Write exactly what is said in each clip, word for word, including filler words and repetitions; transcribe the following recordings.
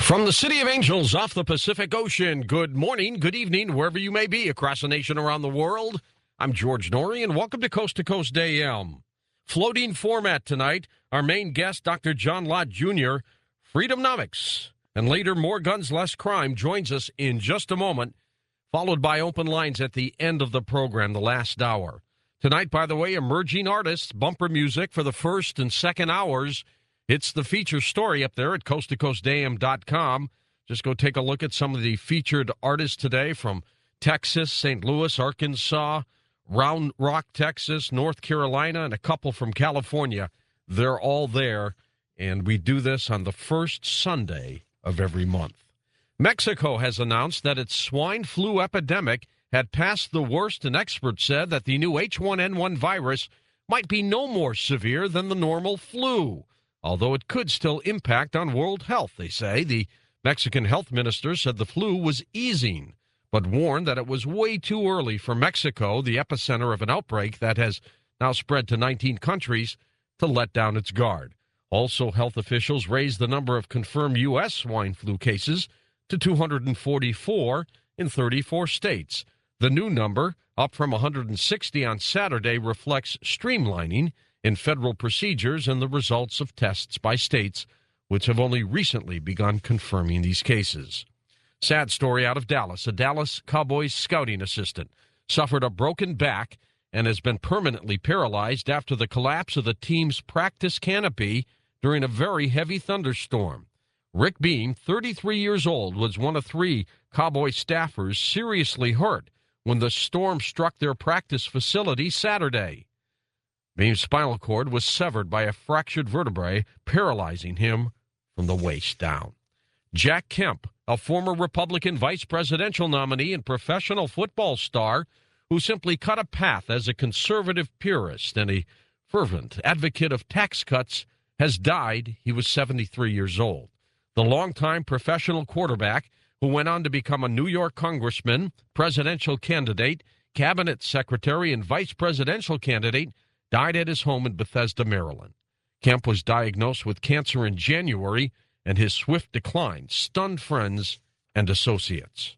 From the City of Angels off the Pacific Ocean, good morning, good evening, wherever you may be across the nation, around the world. I'm George Norrie, and welcome to Coast to Coast A M. Floating format tonight, our main guest, Doctor John Lott Junior, Freedomnomics, and later More Guns, Less Crime, joins us in just a moment, followed by open lines at the end of the program, the last hour. Tonight, by the way, emerging artists, bumper music for the first and second hours. It's the feature story up there at coast to coast a m dot com. Just go take a look at some of the featured artists today from Texas, Saint Louis, Arkansas, Round Rock, Texas, North Carolina, and a couple from California. They're all there, and we do this on the first Sunday of every month. Mexico has announced that its swine flu epidemic had passed the worst, and experts said that the new H one N one virus might be no more severe than the normal flu, although it could still impact on world health, they say. The Mexican health minister said the flu was easing, but warned that it was way too early for Mexico, the epicenter of an outbreak that has now spread to nineteen countries, to let down its guard. Also, health officials raised the number of confirmed U S swine flu cases to two hundred forty-four in thirty-four states. The new number, up from one hundred sixty on Saturday, reflects streamlining in federal procedures and the results of tests by states, which have only recently begun confirming these cases. Sad story out of Dallas. A Dallas Cowboys scouting assistant suffered a broken back and has been permanently paralyzed after the collapse of the team's practice canopy during a very heavy thunderstorm. Rick Beam, thirty-three years old, was one of three Cowboy staffers seriously hurt when the storm struck their practice facility Saturday. Beam's spinal cord was severed by a fractured vertebrae, paralyzing him from the waist down. Jack Kemp, a former Republican vice presidential nominee and professional football star who simply cut a path as a conservative purist and a fervent advocate of tax cuts, has died. He was seventy-three years old. The longtime professional quarterback who went on to become a New York congressman, presidential candidate, cabinet secretary, and vice presidential candidate died at his home in Bethesda, Maryland. Kemp was diagnosed with cancer in January, and his swift decline stunned friends and associates.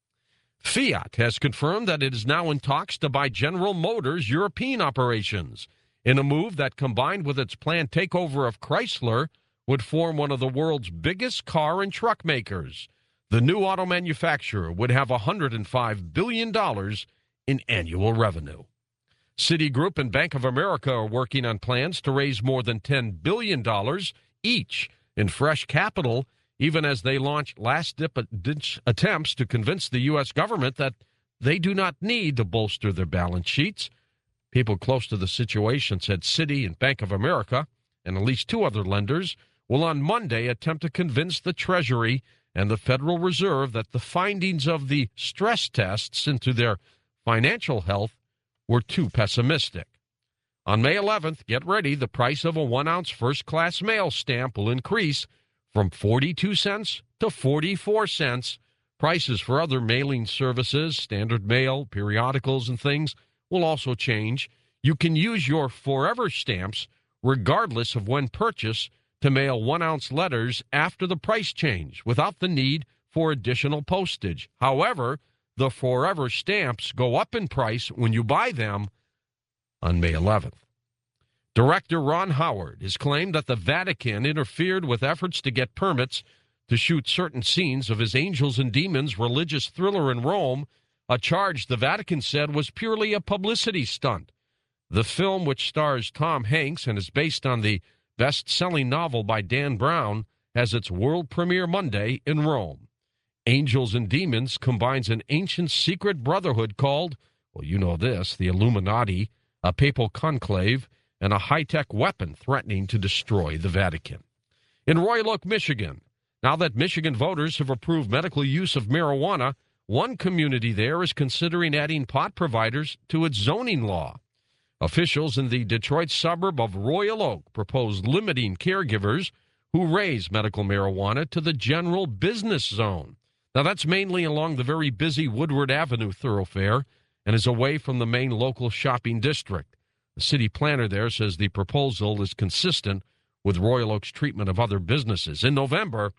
Fiat has confirmed that it is now in talks to buy General Motors' European operations, in a move that, combined with its planned takeover of Chrysler, would form one of the world's biggest car and truck makers. The new auto manufacturer would have one hundred five billion dollars in annual revenue. Citigroup and Bank of America are working on plans to raise more than ten billion dollars each in fresh capital, even as they launch last-ditch attempts to convince the U S government that they do not need to bolster their balance sheets. People close to the situation said Citi and Bank of America and at least two other lenders will on Monday attempt to convince the Treasury and the Federal Reserve that the findings of the stress tests into their financial health were too pessimistic. On May eleventh, get ready, the price of a one-ounce first-class mail stamp will increase from forty-two cents to forty-four cents. Prices for other mailing services, standard mail, periodicals, and things will also change. You can use your Forever stamps, regardless of when purchased, to mail one-ounce letters after the price change without the need for additional postage. However, the Forever stamps go up in price when you buy them on May eleventh. Director Ron Howard has claimed that the Vatican interfered with efforts to get permits to shoot certain scenes of his Angels and Demons religious thriller in Rome, a charge the Vatican said was purely a publicity stunt. The film, which stars Tom Hanks and is based on the best-selling novel by Dan Brown, has its world premiere Monday in Rome. Angels and Demons combines an ancient secret brotherhood called, well, you know this, the Illuminati, a papal conclave, and a high-tech weapon threatening to destroy the Vatican. In Royal Oak, Michigan, now that Michigan voters have approved medical use of marijuana, one community there is considering adding pot providers to its zoning law. Officials in the Detroit suburb of Royal Oak propose limiting caregivers who raise medical marijuana to the general business zone. Now, that's mainly along the very busy Woodward Avenue thoroughfare and is away from the main local shopping district. The city planner there says the proposal is consistent with Royal Oak's treatment of other businesses. In November,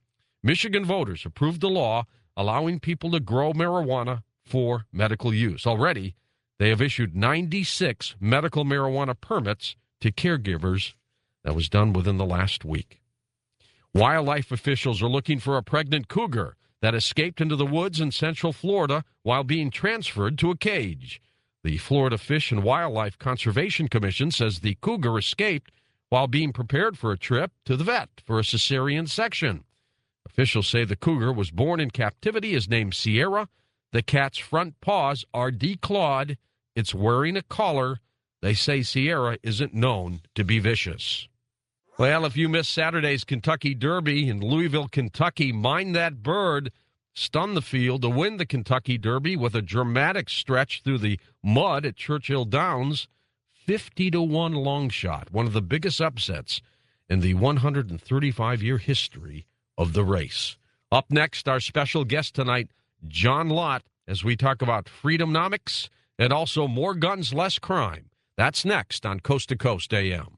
Michigan voters approved a law allowing people to grow marijuana for medical use. Already, they have issued ninety-six medical marijuana permits to caregivers. That was done within the last week. Wildlife officials are looking for a pregnant cougar that escaped into the woods in central Florida while being transferred to a cage. The Florida Fish and Wildlife Conservation Commission says the cougar escaped while being prepared for a trip to the vet for a cesarean section. Officials say the cougar was born in captivity, is named Sierra. The cat's front paws are declawed. It's wearing a collar. They say Sierra isn't known to be vicious. Well, if you missed Saturday's Kentucky Derby in Louisville, Kentucky, Mind That Bird stunned the field to win the Kentucky Derby with a dramatic stretch through the mud at Churchill Downs. fifty to one long shot, one of the biggest upsets in the one hundred thirty-five year history of the race. Up next, our special guest tonight, John Lott, as we talk about Freedomnomics and also more guns, less crime. That's next on Coast to Coast A M.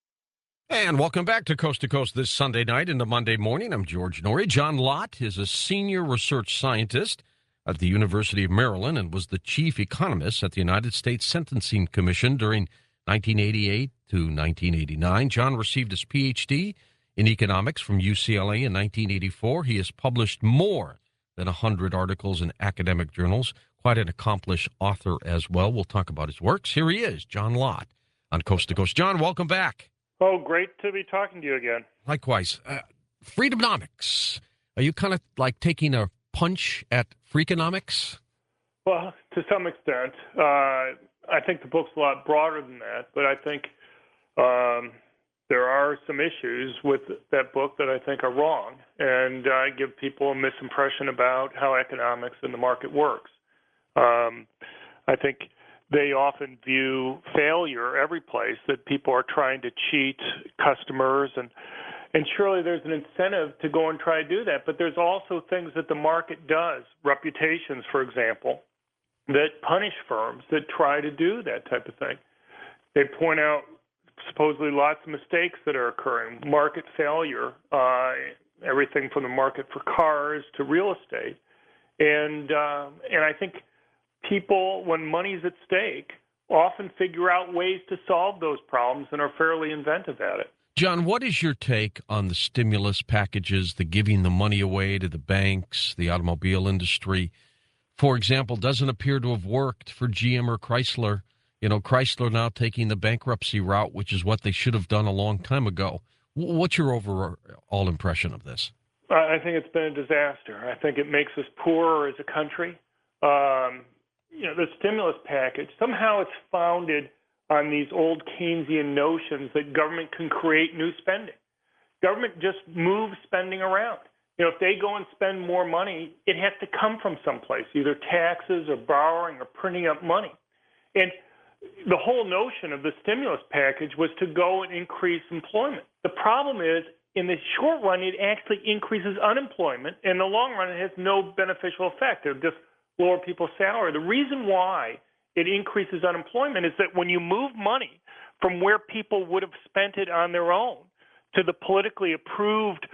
And welcome back to Coast to Coast this Sunday night into Monday morning. I'm George Norrie. John Lott is a senior research scientist at the University of Maryland and was the chief economist at the United States Sentencing Commission during nineteen eighty-eight to nineteen eighty-nine. John received his P H D in economics from U C L A in nineteen eighty-four. He has published more than one hundred articles in academic journals. Quite an accomplished author as well. We'll talk about his works. Here he is, John Lott, on Coast to Coast. John, welcome back. Oh, great to be talking to you again. Likewise. Uh, Freedomnomics. Are you kind of like taking a punch at Freakonomics? Well, to some extent. Uh, I think the book's a lot broader than that, but I think um, there are some issues with that book that I think are wrong and uh, give people a misimpression about how economics and the market works. Um, I think they often view failure every place, that people are trying to cheat customers, and and surely there's an incentive to go and try to do that. But there's also things that the market does, reputations, for example, that punish firms that try to do that type of thing. They point out supposedly lots of mistakes that are occurring, market failure, uh, everything from the market for cars to real estate. And uh, and I think people, when money's at stake, often figure out ways to solve those problems and are fairly inventive at it. John, what is your take on the stimulus packages, the giving the money away to the banks, the automobile industry? For example, doesn't appear to have worked for G M or Chrysler. You know, Chrysler now taking the bankruptcy route, which is what they should have done a long time ago. What's your overall impression of this? I think it's been a disaster. I think it makes us poorer as a country. Um, you know, the stimulus package, somehow it's founded on these old Keynesian notions that government can create new spending. Government just moves spending around. You know, if they go and spend more money, it has to come from someplace, either taxes or borrowing or printing up money. And the whole notion of the stimulus package was to go and increase employment. The problem is, in the short run, it actually increases unemployment. In the long run, it has no beneficial effect. It'll just lower people's salary. The reason why it increases unemployment is that when you move money from where people would have spent it on their own to the politically approved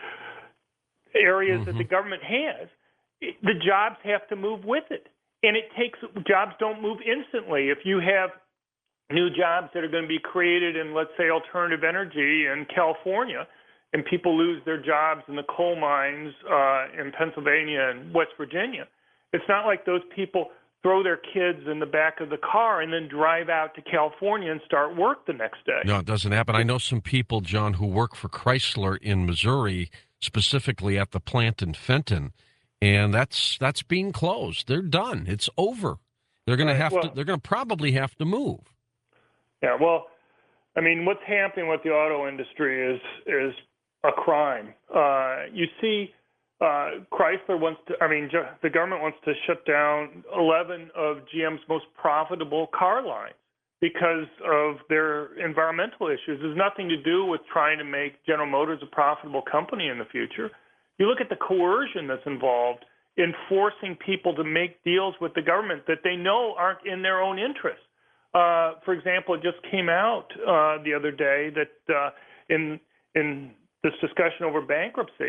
areas mm-hmm. that the government has, it, the jobs have to move with it. And it takes jobs don't move instantly. If you have new jobs that are going to be created in, let's say, alternative energy in California, and people lose their jobs in the coal mines uh, in Pennsylvania and West Virginia, it's not like those people throw their kids in the back of the car and then drive out to California and start work the next day. No, it doesn't happen. I know some people, John, who work for Chrysler in Missouri, specifically at the plant in Fenton, and that's that's being closed. They're done. It's over. They're going right. to have well, to. They're going to probably have to move. Yeah. Well, I mean, what's happening with the auto industry is is a crime. Uh, you see. Uh, Chrysler wants to, I mean, the government wants to shut down eleven of G M's most profitable car lines because of their environmental issues. There's nothing to do with trying to make General Motors a profitable company in the future. You look at the coercion that's involved in forcing people to make deals with the government that they know aren't in their own interest. Uh, for example, it just came out uh, the other day that uh, in in this discussion over bankruptcy,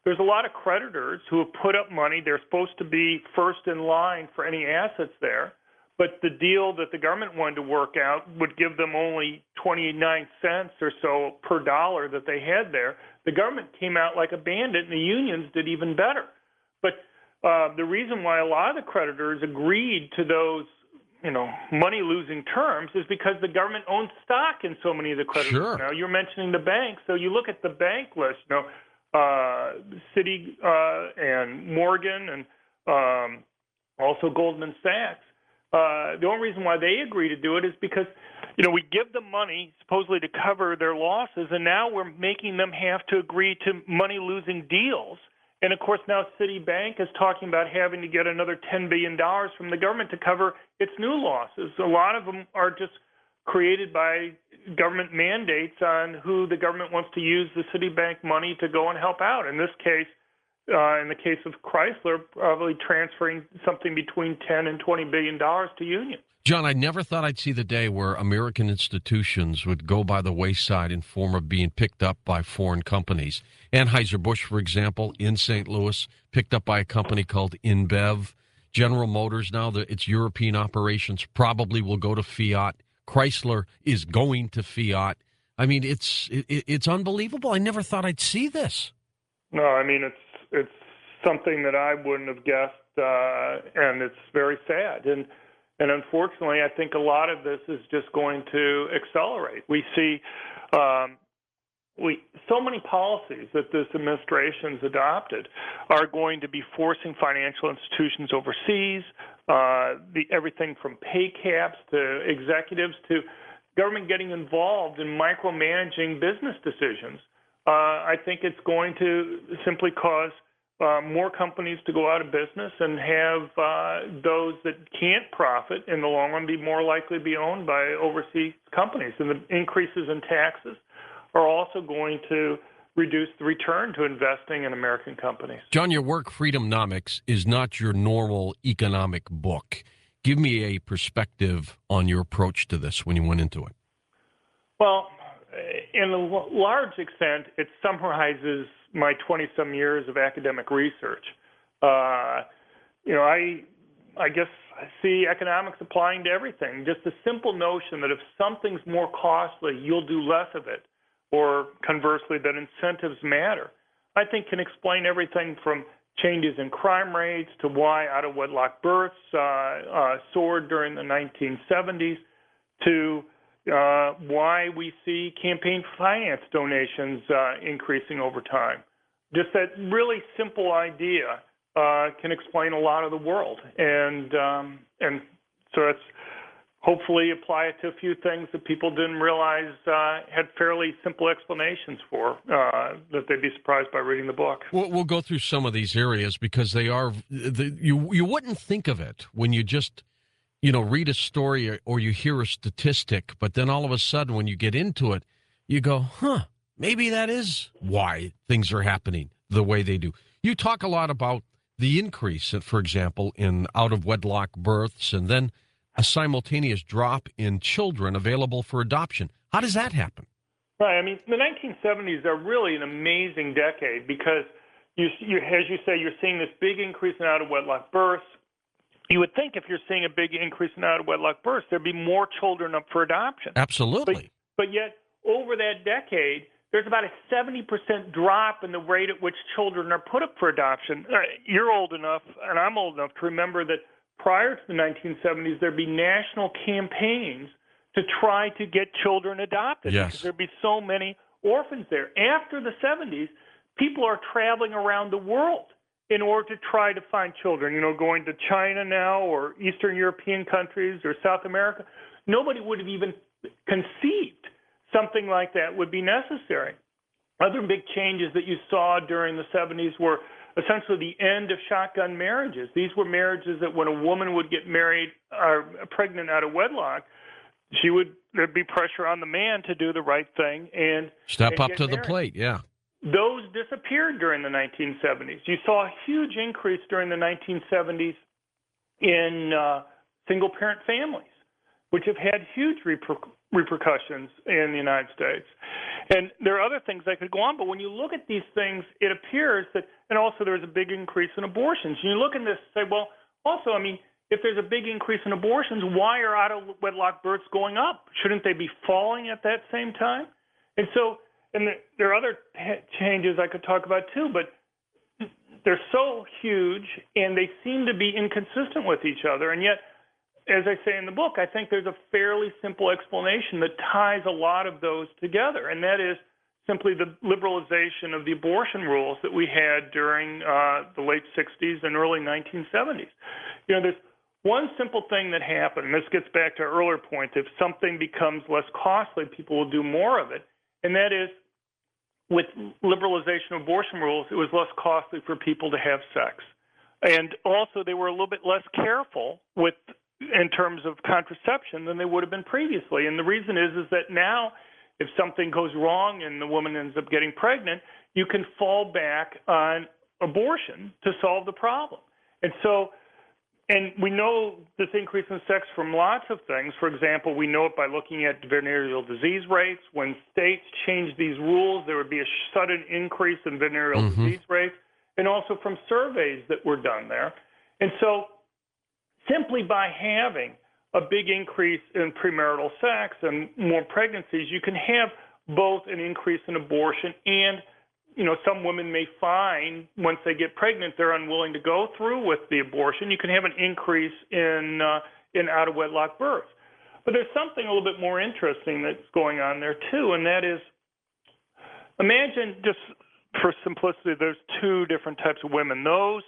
there's a lot of creditors who have put up money. They're supposed to be first in line for any assets there. But the deal that the government wanted to work out would give them only twenty-nine cents or so per dollar that they had there. The government came out like a bandit, and the unions did even better. But uh, the reason why a lot of the creditors agreed to those, you know, money-losing terms is because the government owns stock in so many of the creditors. Sure. Now, you're mentioning the banks, so you look at the bank list, you know, uh, Citi uh, and Morgan and um, also Goldman Sachs. Uh, the only reason why they agree to do it is because, you know, we give them money supposedly to cover their losses, and now we're making them have to agree to money-losing deals. And, of course, now Citibank is talking about having to get another ten billion dollars from the government to cover its new losses. A lot of them are just created by government mandates on who the government wants to use the Citibank money to go and help out. In this case, Uh, in the case of Chrysler, probably transferring something between ten and twenty billion dollars to unions. John, I never thought I'd see the day where American institutions would go by the wayside in form of being picked up by foreign companies. Anheuser-Busch, for example, in Saint Louis, picked up by a company called InBev. General Motors now, the, its European operations probably will go to Fiat. Chrysler is going to Fiat. I mean, it's it, it's unbelievable. I never thought I'd see this. No, I mean, it's it's something that I wouldn't have guessed, uh, and it's very sad. And and unfortunately, I think a lot of this is just going to accelerate. We see um, we so many policies that this administration's adopted are going to be forcing financial institutions overseas. Uh, the everything from pay caps to executives to government getting involved in micromanaging business decisions. Uh, I think it's going to simply cause uh, more companies to go out of business and have uh, those that can't profit in the long run be more likely to be owned by overseas companies. And the increases in taxes are also going to reduce the return to investing in American companies. John, your work, Freedomnomics, is not your normal economic book. Give me a perspective on your approach to this when you went into it. Well, in a large extent, it summarizes my twenty-some years of academic research. Uh, you know, I, I guess I see economics applying to everything. Just the simple notion that if something's more costly, you'll do less of it, or conversely, that incentives matter, I think can explain everything from changes in crime rates to why out-of-wedlock births uh, uh, soared during the nineteen seventies to Uh, why we see campaign finance donations uh, increasing over time. Just that really simple idea uh, can explain a lot of the world, and um, and so it's hopefully apply it to a few things that people didn't realize uh, had fairly simple explanations for uh, that they'd be surprised by reading the book. We'll, we'll go through some of these areas because they are the, you you wouldn't think of it when you just you know, read a story or, or you hear a statistic, but then all of a sudden when you get into it, you go, huh, maybe that is why things are happening the way they do. You talk a lot about the increase, for example, in out-of-wedlock births and then a simultaneous drop in children available for adoption. How does that happen? Right. I mean, the nineteen seventies are really an amazing decade because, you, you, as you say, you're seeing this big increase in out-of-wedlock births. You would think if you're seeing a big increase in out-of-wedlock births, there'd be more children up for adoption. Absolutely. But, but yet, over that decade, there's about a seventy percent drop in the rate at which children are put up for adoption. Uh, you're old enough, and I'm old enough to remember that prior to the nineteen seventies, there'd be national campaigns to try to get children adopted. Yes. Because there'd be so many orphans there. After the seventies, people are traveling around the world in order to try to find children, you know, going to China now or Eastern European countries or South America. Nobody would have even conceived something like that would be necessary. Other big changes that you saw during the seventies were essentially the end of shotgun marriages. These were marriages that when a woman would get married or pregnant out of wedlock, she would there'd be pressure on the man to do the right thing and step and up to married. the plate, yeah. Those disappeared during the nineteen seventies. You saw a huge increase during the nineteen seventies in uh, single-parent families, which have had huge reper- repercussions in the United States. And there are other things that could go on, but when you look at these things, it appears that, and also there's a big increase in abortions. And you look at this and say, well, also, I mean, if there's a big increase in abortions, why are out-of-wedlock births going up? Shouldn't they be falling at that same time? And so, and there are other changes I could talk about too, but they're so huge and they seem to be inconsistent with each other. And yet, as I say in the book, I think there's a fairly simple explanation that ties a lot of those together, and that is simply the liberalization of the abortion rules that we had during uh, the late sixties and early nineteen seventies. You know, there's one simple thing that happened, and this gets back to our earlier point, if something becomes less costly, people will do more of it, and that is with liberalization of abortion rules, it was less costly for people to have sex. And also they were a little bit less careful with in terms of contraception than they would have been previously. And the reason is is that now if something goes wrong and the woman ends up getting pregnant, you can fall back on abortion to solve the problem. And so, and we know this increase in sex from lots of things. For example, we know it by looking at venereal disease rates. When states changed these rules, there would be a sudden increase in venereal mm-hmm. disease rates, and also from surveys that were done there. And so simply by having a big increase in premarital sex and more pregnancies, you can have both an increase in abortion and, you know, some women may find once they get pregnant they're unwilling to go through with the abortion. You can have an increase in uh, in out-of-wedlock births. But there's something a little bit more interesting that's going on there too, and that is, imagine just for simplicity, there's two different types of women. Those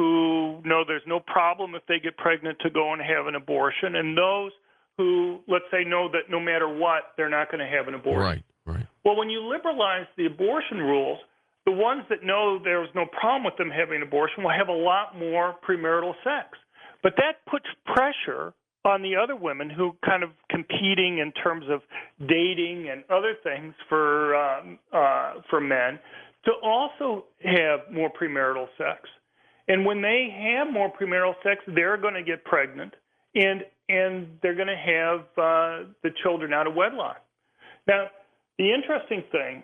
who know there's no problem if they get pregnant to go and have an abortion, and those who, let's say, know that no matter what, they're not going to have an abortion. Right, right. Well, when you liberalize the abortion rules, the ones that know there's no problem with them having an abortion will have a lot more premarital sex. But that puts pressure on the other women who kind of competing in terms of dating and other things for um, uh, for men to also have more premarital sex. And when they have more premarital sex, they're going to get pregnant, and and they're going to have uh, the children out of wedlock. Now, the interesting thing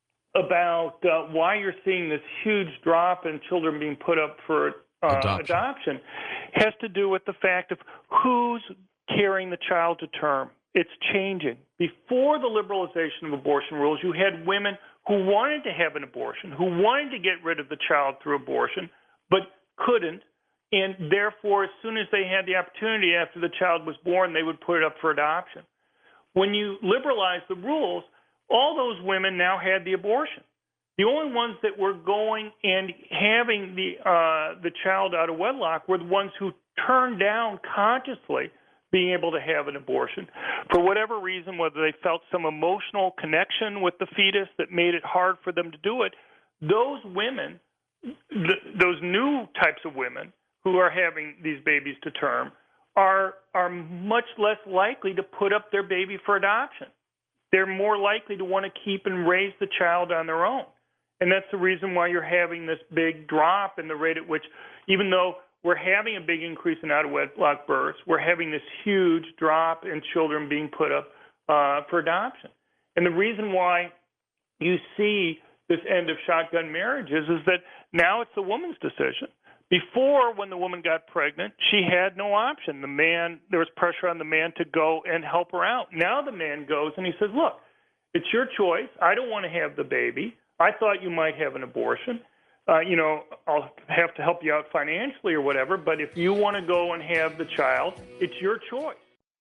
about uh, why you're seeing this huge drop in children being put up for uh, adoption. adoption has to do with the fact of who's carrying the child to term. It's changing. Before the liberalization of abortion rules, you had women who wanted to have an abortion, who wanted to get rid of the child through abortion, but couldn't, and therefore, as soon as they had the opportunity after the child was born, they would put it up for adoption. When you liberalize the rules, all those women now had the abortion. The only ones that were going and having the uh, the child out of wedlock were the ones who turned down consciously being able to have an abortion for whatever reason, whether they felt some emotional connection with the fetus that made it hard for them to do it. Those women, th- those new types of women who are having these babies to term, are are much less likely to put up their baby for adoption. They're more likely to want to keep and raise the child on their own. And that's the reason why you're having this big drop in the rate at which, even though we're having a big increase in out-of-wedlock births, we're having this huge drop in children being put up uh, for adoption. And the reason why you see this end of shotgun marriages is that now it's the woman's decision. Before, when the woman got pregnant, she had no option. The man, there was pressure on the man to go and help her out. Now the man goes and he says, look, it's your choice. I don't want to have the baby. I thought you might have an abortion. Uh, you know, I'll have to help you out financially or whatever, but if you want to go and have the child, it's your choice.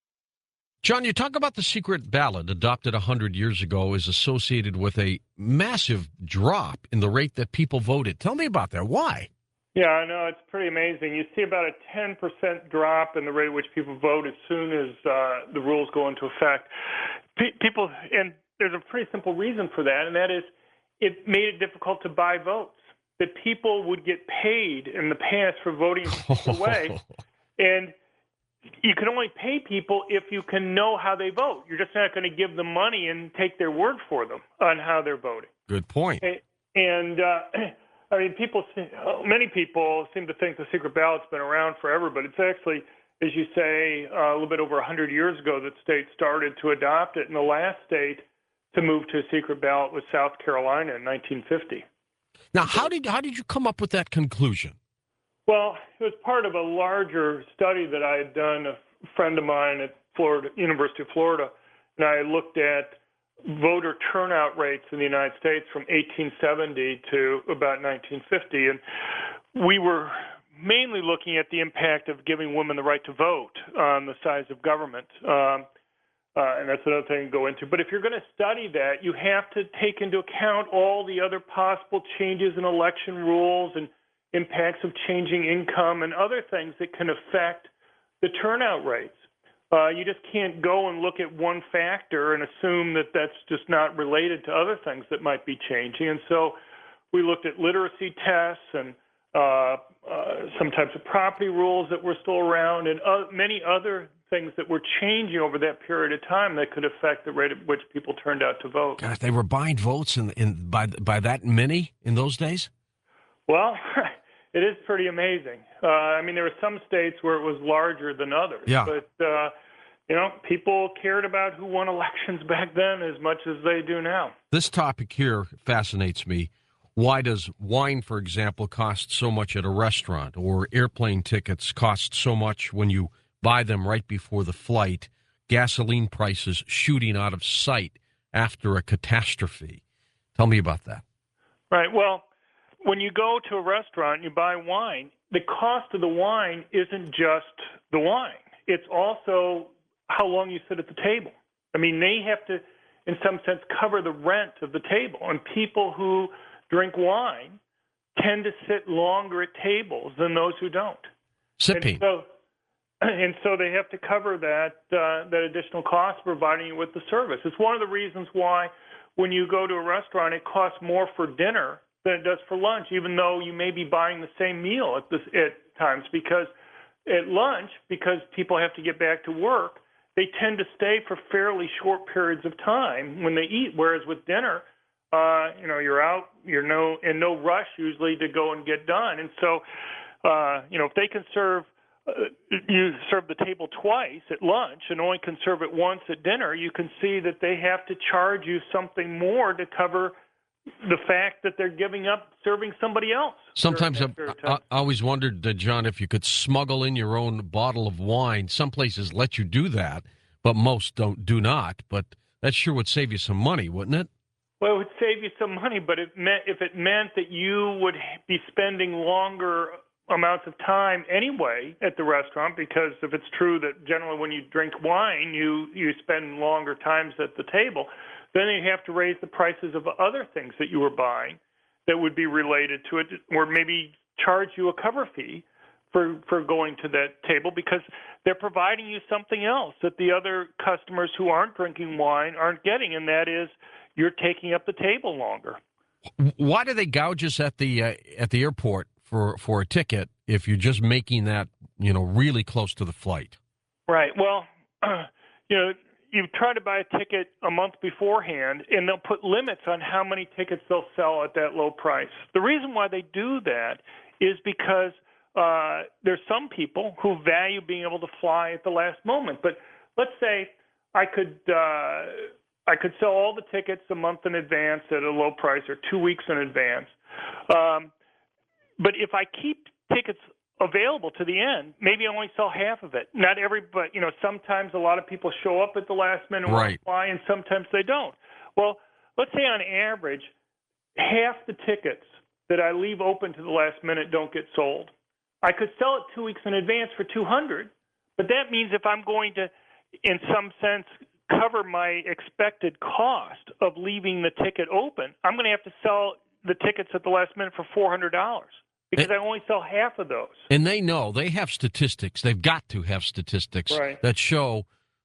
John, you talk about the secret ballot adopted one hundred years ago is associated with a massive drop in the rate that people voted. Tell me about that. Why? Yeah, I know. It's pretty amazing. You see about a ten percent drop in the rate at which people vote as soon as uh, the rules go into effect. Pe- people, and there's a pretty simple reason for that, and that is it made it difficult to buy votes. That people would get paid in the past for voting a way, and you can only pay people if you can know how they vote. You're just not going to give them money and take their word for them on how they're voting. Good point. And, and uh, I mean, people, many people seem to think the secret ballot's been around forever, but it's actually as you say, uh, a little bit over one hundred years ago that states started to adopt it. And the last state to move to a secret ballot was South Carolina in nineteen fifty. Now, how did how did you come up with that conclusion? Well, it was part of a larger study that I had done. A friend of mine at Florida, University of Florida, and I looked at voter turnout rates in the United States from eighteen seventy to about nineteen fifty. And we were mainly looking at the impact of giving women the right to vote on the size of government. Um, uh, and that's another thing to go into. But if you're going to study that, you have to take into account all the other possible changes in election rules and impacts of changing income and other things that can affect the turnout rates. Uh, you just can't go and look at one factor and assume that that's just not related to other things that might be changing. And so we looked at literacy tests and uh, uh, some types of property rules that were still around and uh, many other things that were changing over that period of time that could affect the rate at which people turned out to vote. God, they were buying votes in, in by by that many in those days? Well, it is pretty amazing. Uh, I mean, there were some states where it was larger than others. Yeah. But, uh, you know, people cared about who won elections back then as much as they do now. This topic here fascinates me. Why does wine, for example, cost so much at a restaurant, or airplane tickets cost so much when you buy them right before the flight? Gasoline prices shooting out of sight after a catastrophe. Tell me about that. Right. Well, when you go to a restaurant and you buy wine, the cost of the wine isn't just the wine. It's also how long you sit at the table. I mean, they have to, in some sense, cover the rent of the table. And people who drink wine tend to sit longer at tables than those who don't. Sipping. And so, and so they have to cover that uh, that additional cost providing you with the service. It's one of the reasons why when you go to a restaurant, it costs more for dinner than it does for lunch, even though you may be buying the same meal at this at times. Because at lunch, because people have to get back to work, they tend to stay for fairly short periods of time when they eat. Whereas with dinner, uh, you know, you're out, you're no in no rush usually to go and get done. And so, uh, you know, if they can serve uh, you serve the table twice at lunch and only can serve it once at dinner, you can see that they have to charge you something more to cover the fact that they're giving up serving somebody else. Sometimes I, I, I always wondered, uh, John, if you could smuggle in your own bottle of wine. Some places let you do that, but most don't do not. But that sure would save you some money, wouldn't it? Well, it would save you some money, but it meant, if it meant that you would be spending longer amounts of time anyway at the restaurant, because if it's true that generally when you drink wine, you, you spend longer times at the table, then you have to raise the prices of other things that you were buying that would be related to it, or maybe charge you a cover fee for, for going to that table because they're providing you something else that the other customers who aren't drinking wine aren't getting, and that is you're taking up the table longer. Why do they gouge us at the uh, at the airport for, for a ticket if you're just making that, you know, really close to the flight? Right. Well, uh, you know, you try to buy a ticket a month beforehand, and they'll put limits on how many tickets they'll sell at that low price. The reason why they do that is because uh, there's some people who value being able to fly at the last moment. But let's say I could uh, I could sell all the tickets a month in advance at a low price or two weeks in advance. Um, but if I keep tickets available to the end, maybe I only sell half of it. Not every, but you know, sometimes a lot of people show up at the last minute and right. want to fly, and sometimes they don't. Well, let's say on average, half the tickets that I leave open to the last minute don't get sold. I could sell it two weeks in advance for two hundred, but that means if I'm going to, in some sense, cover my expected cost of leaving the ticket open, I'm going to have to sell the tickets at the last minute for four hundred dollars. Because and, I only sell half of those. And they know, they have statistics, they've got to have statistics right. that show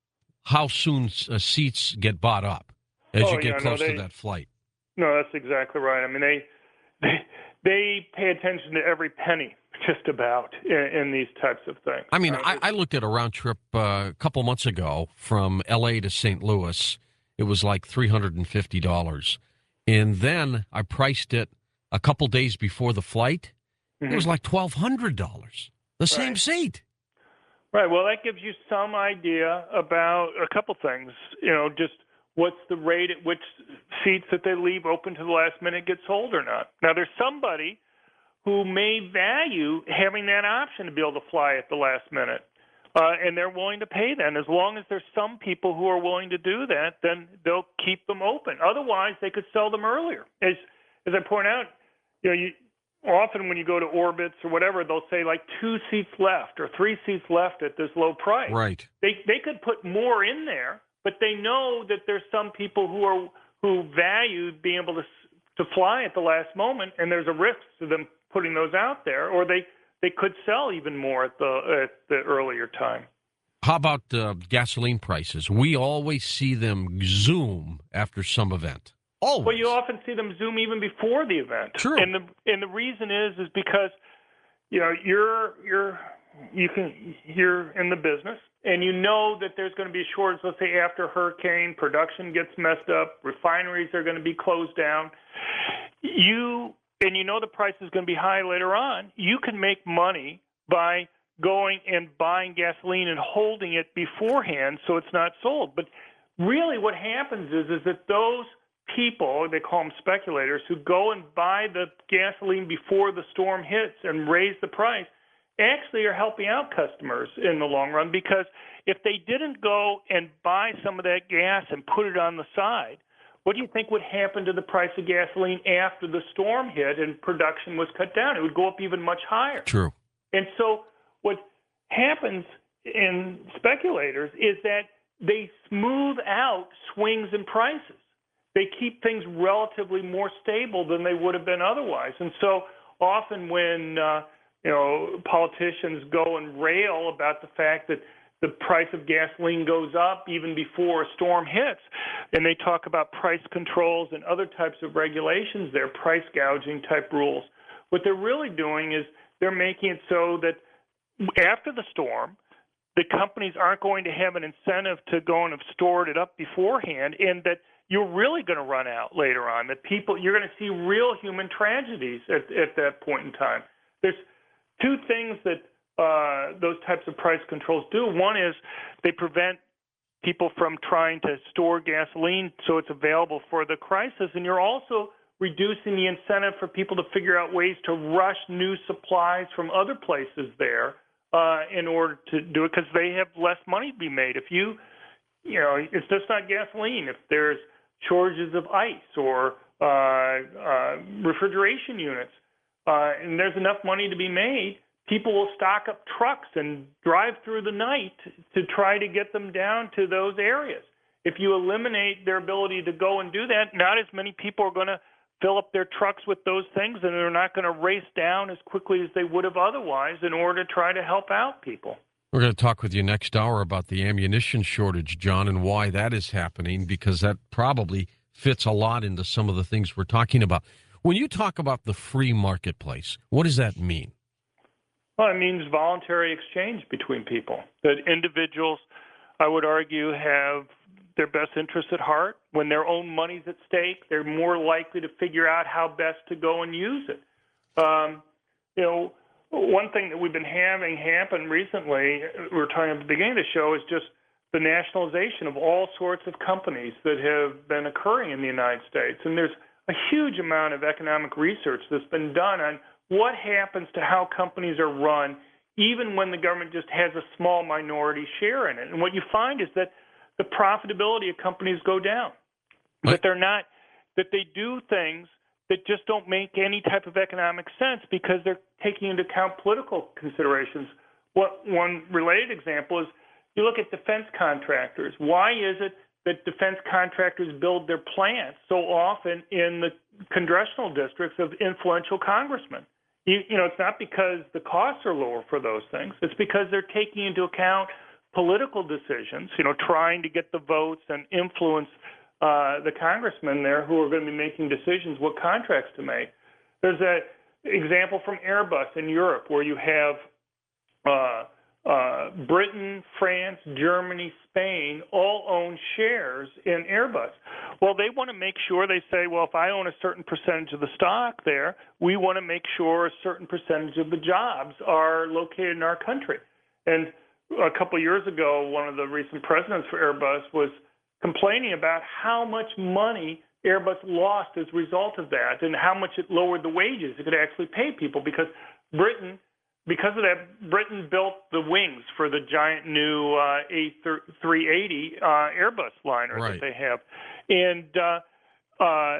how soon uh, seats get bought up as oh, you get yeah, close no, they, to that flight. No, that's exactly right. I mean, they they, they pay attention to every penny, just about, in, in these types of things. I mean, uh, I, I looked at a round trip uh, a couple months ago from L A to Saint Louis. It was like three hundred fifty dollars. And then I priced it a couple days before the flight. It was like twelve hundred dollars, the same right. seat. Right. Well, that gives you some idea about a couple things. You know, just what's the rate at which seats that they leave open to the last minute get sold or not. Now, there's somebody who may value having that option to be able to fly at the last minute. Uh, and they're willing to pay then. As long as there's some people who are willing to do that, then they'll keep them open. Otherwise, they could sell them earlier. As as I point out, you know, you, often when you go to Orbitz or whatever, they'll say like two seats left or three seats left at this low price. Right. They they could put more in there, but they know that there's some people who are who value being able to to fly at the last moment, and there's a risk to them putting those out there, or they. They could sell even more at the at the earlier time. How about uh, gasoline prices? We always see them zoom after some event. Always. Well, you often see them zoom even before the event. True. And the and the reason is is because you know you're you're you can you're in the business and you know that there's going to be a shortage. Let's say after a hurricane, production gets messed up, refineries are going to be closed down. You and you know the price is going to be high later on, you can make money by going and buying gasoline and holding it beforehand so it's not sold. But really what happens is, is that those people, they call them speculators, who go and buy the gasoline before the storm hits and raise the price, actually are helping out customers in the long run, because if they didn't go and buy some of that gas and put it on the side, what do you think would happen to the price of gasoline after the storm hit and production was cut down? It would go up even much higher. True. And so what happens in speculators is that they smooth out swings in prices. They keep things relatively more stable than they would have been otherwise. And so often when uh, you know politicians go and rail about the fact that the price of gasoline goes up even before a storm hits, and they talk about price controls and other types of regulations there, price gouging type rules. What they're really doing is they're making it so that after the storm, the companies aren't going to have an incentive to go and have stored it up beforehand, and that you're really going to run out later on, that people, you're going to see real human tragedies at, at that point in time. There's two things that Uh, those types of price controls do. One is they prevent people from trying to store gasoline so it's available for the crisis, and you're also reducing the incentive for people to figure out ways to rush new supplies from other places there uh, in order to do it, because they have less money to be made. If you, you know, it's just not gasoline. If there's shortages of ice or uh, uh, refrigeration units, uh, and there's enough money to be made, people will stock up trucks and drive through the night to try to get them down to those areas. If you eliminate their ability to go and do that, not as many people are going to fill up their trucks with those things, and they're not going to race down as quickly as they would have otherwise in order to try to help out people. We're going to talk with you next hour about the ammunition shortage, John, and why that is happening, because that probably fits a lot into some of the things we're talking about. When you talk about the free marketplace, what does that mean? Well, it means voluntary exchange between people. That individuals, I would argue, have their best interests at heart. When their own money's at stake, they're more likely to figure out how best to go and use it. Um, you know, one thing that we've been having happen recently, we were talking at the beginning of the show, is just the nationalization of all sorts of companies that have been occurring in the United States. And there's a huge amount of economic research that's been done on what happens to how companies are run, even when the government just has a small minority share in it. And what you find is that the profitability of companies go down, what? that they're not, that they do things that just don't make any type of economic sense because they're taking into account political considerations. What one related example is you look at defense contractors. Why is it that defense contractors build their plants so often in the congressional districts of influential congressmen? You, you know, it's not because the costs are lower for those things. It's because they're taking into account political decisions, you know, trying to get the votes and influence uh, the congressmen there who are going to be making decisions what contracts to make. There's an example from Airbus in Europe where you have uh, uh, Britain, France, Germany, Spain all own shares in Airbus. Well, they want to make sure, they say, well, if I own a certain percentage of the stock there, we want to make sure a certain percentage of the jobs are located in our country. And a couple of years ago, one of the recent presidents for Airbus was complaining about how much money Airbus lost as a result of that and how much it lowered the wages it could actually pay people because Britain, because of that, Britain built the wings for the giant new uh, A three eighty uh, Airbus liner right. that they have. And uh, uh,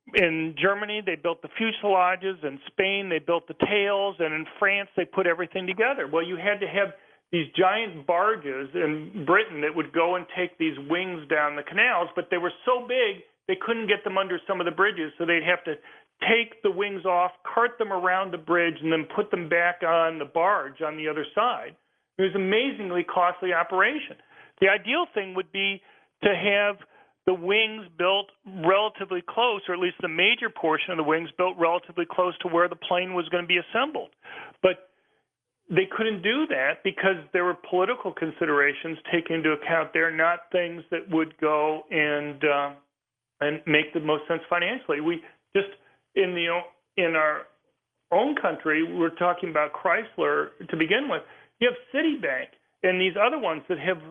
in Germany, they built the fuselages. In Spain, they built the tails. And in France, they put everything together. Well, you had to have these giant barges in Britain that would go and take these wings down the canals, but they were so big, they couldn't get them under some of the bridges, so they'd have to take the wings off, cart them around the bridge, and then put them back on the barge on the other side. It was an amazingly costly operation. The ideal thing would be to have the wings built relatively close, or at least the major portion of the wings built relatively close to where the plane was going to be assembled. But they couldn't do that because there were political considerations taken into account there, not things that would go and uh, and make the most sense financially. We just in the in our own country, we're talking about Chrysler to begin with. You have Citibank and these other ones that have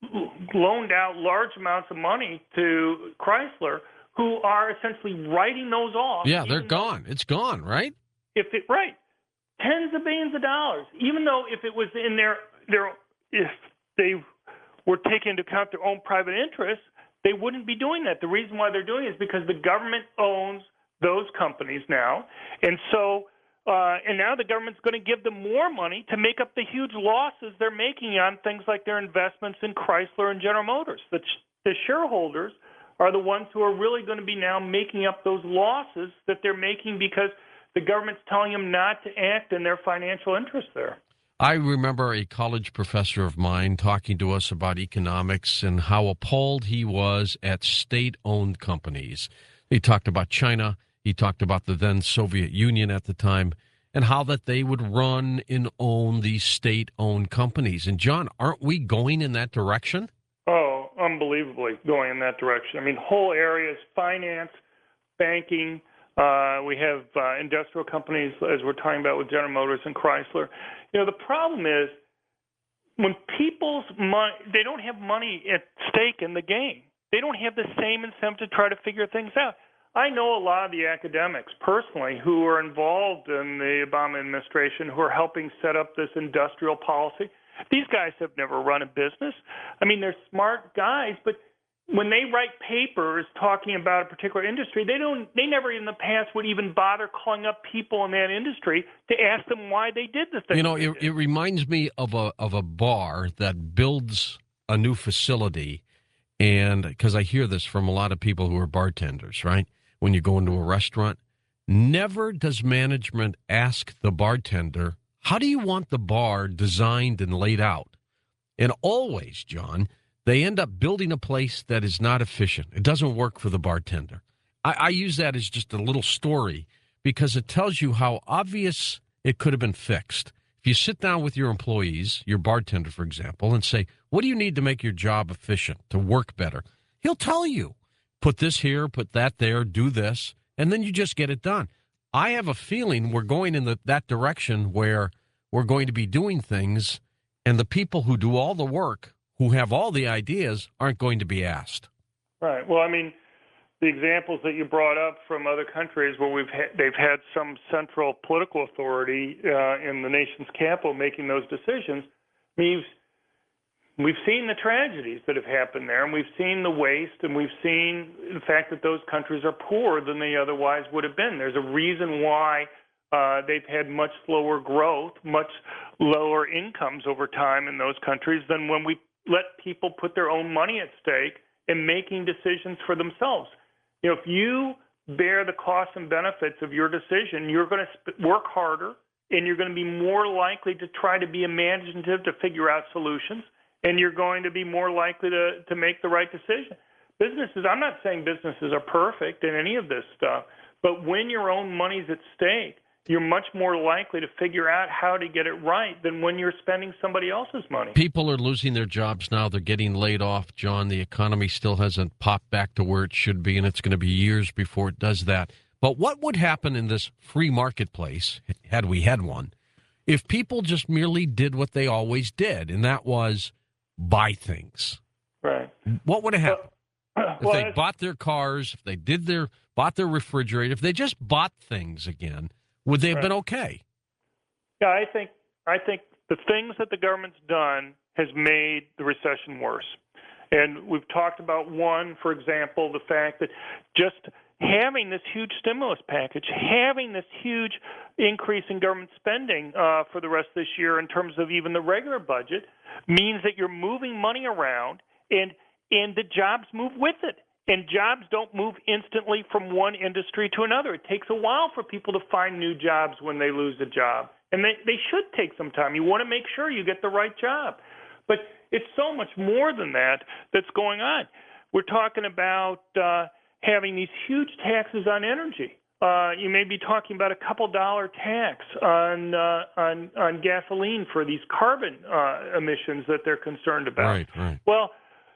loaned out large amounts of money to Chrysler, who are essentially writing those off. Yeah, they're gone. It's gone, right? If it right. Tens of billions of dollars, even though if it was in their, their if they were taking into account their own private interests, they wouldn't be doing that. The reason why they're doing it is because the government owns those companies now. And so, uh, and now the government's going to give them more money to make up the huge losses they're making on things like their investments in Chrysler and General Motors. The, the shareholders are the ones who are really going to be now making up those losses that they're making because the government's telling them not to act in their financial interests there. I remember a college professor of mine talking to us about economics and how appalled he was at state-owned companies. He talked about China. He talked about the then Soviet Union at the time and how that they would run and own these state-owned companies. And, John, aren't we going in that direction? Oh, unbelievably going in that direction. I mean, whole areas, finance, banking. Uh, we have uh, industrial companies, as we're talking about with General Motors and Chrysler. You know, the problem is when people's money, they don't have money at stake in the game. They don't have the same incentive to try to figure things out. I know a lot of the academics personally who are involved in the Obama administration who are helping set up this industrial policy. These guys have never run a business. I mean, they're smart guys, but when they write papers talking about a particular industry, they don't. They never in the past would even bother calling up people in that industry to ask them why they did the thing. You know, it, it reminds me of a of a bar that builds a new facility, and because I hear this from a lot of people who are bartenders, right? When you go into a restaurant, never does management ask the bartender, "How do you want the bar designed and laid out?" And always, John, they end up building a place that is not efficient. It doesn't work for the bartender. I, I use that as just a little story because it tells you how obvious it could have been fixed. If you sit down with your employees, your bartender, for example, and say, what do you need to make your job efficient, to work better? He'll tell you, put this here, put that there, do this, and then you just get it done. I have a feeling we're going in the, that direction where we're going to be doing things, and the people who do all the work, who have all the ideas, aren't going to be asked. Right. Well, I mean, the examples that you brought up from other countries where we've ha- they've had some central political authority uh, in the nation's capital making those decisions, we've, we've seen the tragedies that have happened there, and we've seen the waste, and we've seen the fact that those countries are poorer than they otherwise would have been. There's a reason why uh, they've had much slower growth, much lower incomes over time in those countries than when we let people put their own money at stake in making decisions for themselves. You know, if you bear the costs and benefits of your decision, you're going to sp- work harder, and you're going to be more likely to try to be imaginative to figure out solutions, and you're going to be more likely to, to make the right decision. Businesses, I'm not saying businesses are perfect in any of this stuff, but when your own money's at stake, you're much more likely to figure out how to get it right than when you're spending somebody else's money. People are losing their jobs now. They're getting laid off, John. The economy still hasn't popped back to where it should be, and it's going to be years before it does that. But what would happen in this free marketplace, had we had one, if people just merely did what they always did, and that was buy things, Right. what would have happened? Well, If well, they that's- bought their cars, if they did their bought their refrigerator, if they just bought things again, would they have Right. been okay? yeah, I think I think the things that the government's done has made the recession worse. And we've talked about one, for example, the fact that just having this huge stimulus package, having this huge increase in government spending uh, for the rest of this year in terms of even the regular budget means that you're moving money around and and the jobs move with it. And jobs don't move instantly from one industry to another. It takes a while for people to find new jobs when they lose a job. And they, they should take some time. You want to make sure you get the right job. But it's so much more than that that's going on. We're talking about uh, having these huge taxes on energy. Uh, you may be talking about a couple dollar tax on uh, on on gasoline for these carbon uh, emissions that they're concerned about. Right, right. Well,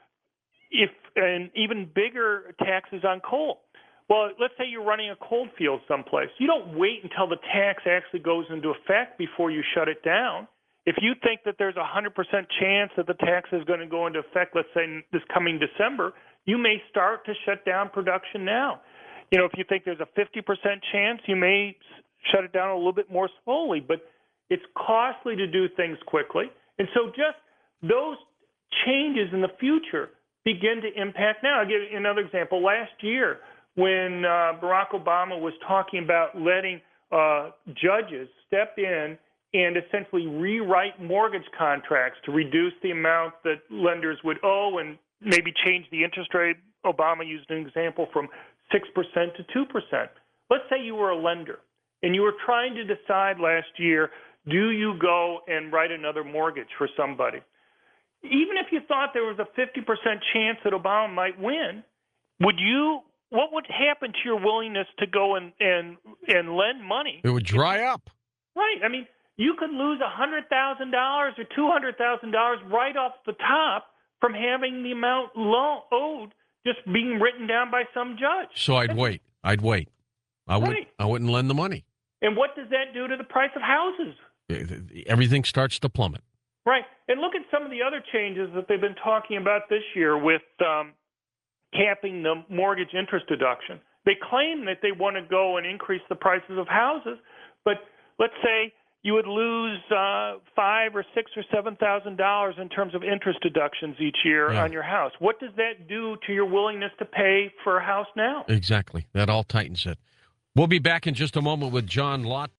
if and even bigger taxes on coal. Well, let's say you're running a coal field someplace. You don't wait until the tax actually goes into effect before you shut it down. If you think that there's a one hundred percent chance that the tax is going to go into effect, let's say this coming December, you may start to shut down production now. You know, if you think there's a fifty percent chance, you may shut it down a little bit more slowly. But it's costly to do things quickly. And so just those changes in the future begin to impact now. I'll give you another example. Last year, when uh, Barack Obama was talking about letting uh, judges step in and essentially rewrite mortgage contracts to reduce the amount that lenders would owe and maybe change the interest rate, Obama used an example from six percent to two percent. Let's say you were a lender and you were trying to decide last year, do you go and write another mortgage for somebody? Even if you thought there was a fifty percent chance that Obama might win, would you? What would happen to your willingness to go and and, and lend money? It would dry up. Right. I mean, you could lose one hundred thousand dollars or two hundred thousand dollars right off the top from having the amount loan owed just being written down by some judge. So I'd wait. I'd wait. I would. Right. I wouldn't lend the money. And what does that do to the price of houses? Everything starts to plummet. Right. And look at some of the other changes that they've been talking about this year with um, capping the mortgage interest deduction. They claim that they want to go and increase the prices of houses, but let's say you would lose uh, five or six or seven thousand dollars in terms of interest deductions each year Yeah. on your house. What does that do to your willingness to pay for a house now? Exactly. That all tightens it. We'll be back in just a moment with John Lott.